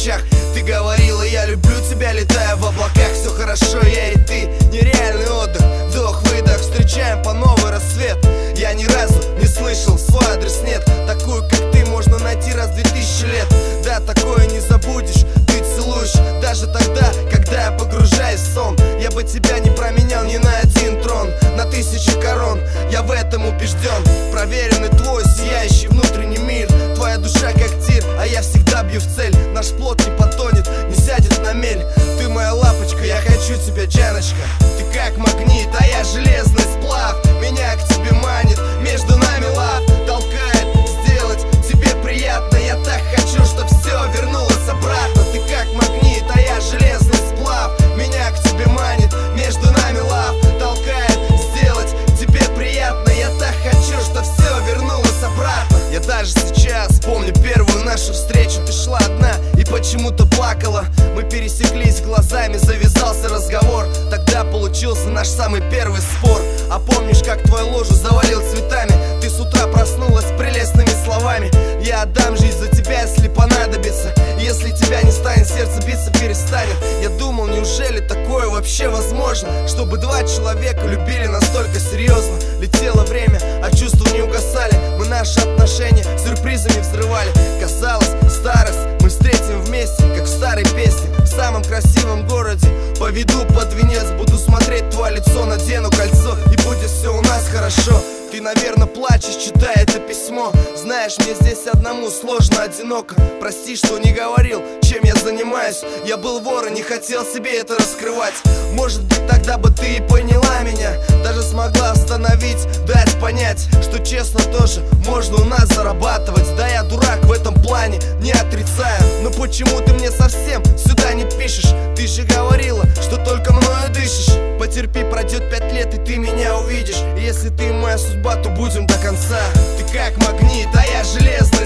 мелочах. Ты говорила, я люблю тебя, летая в облаках. Все хорошо, я и ты, нереальный отдых. Вдох-выдох, встречаем по новый рассвет. Я ни разу не слышал, свой адрес нет. Такую, как ты, можно найти раз в 2000 лет. Да, такое не забудешь, ты целуешь даже тогда, когда я погружаюсь в сон. Я бы тебя не променял ни на один трон, на 1000 корон, я в этом убежден. Проверенный твой сияющий внутренний мир. Твоя душа как тир, а я всегда бью в цель. Наш плод не потонет, не сядет на мель. Ты моя лапочка, я хочу тебя, Джаночка. Ты как магнит, а я железный сплав. Меня к тебе манит, между нами лав толкает сделать тебе приятно. Я так хочу, чтоб все вернулось обратно. Ты как магнит, а я железный сплав. Меня к тебе манит, между нами лав толкает сделать тебе приятно. Я так хочу, чтоб все вернулось обратно. Я даже сейчас помню первую нашу встречу. Ты шла одна и почему-то плакала. Мы пересеклись глазами, завязался разговор. Тогда получился наш самый первый спор. А помнишь, как твою ложу завалил цветами? Ты с утра проснулась с прелестными словами: я отдам жизнь за тебя, если понадобится. Если тебя не станет, сердце биться перестанет. Я думал, неужели такое вообще возможно, чтобы два человека любили настолько серьезно? Летело время, а чувства не угасали. Мы наши отношения сюрпризами взрывали. Казалось, старость мы встретим вместе, как в старой песне. В самом красивом городе поведу под венец. Буду смотреть твое лицо, надену кольцо, и будет все у нас хорошо. Ты, наверное, плачешь, читая это письмо. Знаешь, мне здесь одному сложно, одиноко. Прости, что не говорил, чем я занимаюсь. Я был вор и не хотел себе это раскрывать. Может быть, тогда бы ты и поняла меня, даже смогла остановить, дать понять, что честно тоже можно у нас зарабатывать. Да, я дурак в этом плане, не отрицаю. Но почему ты мне совсем сюда не пишешь? Ты же говорила, что только мною дышишь. Потерпи, пройдет 5 лет, и ты меня увидишь. И если ты моя судьба, то будем до конца. Ты как магнит, а я железный